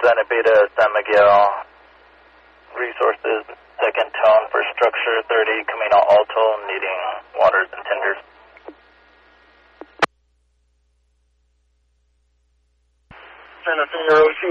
Santa Beta, San Miguel, resources, second tone for structure 30, Camino Alto, needing waters and tenders. Santa Fe,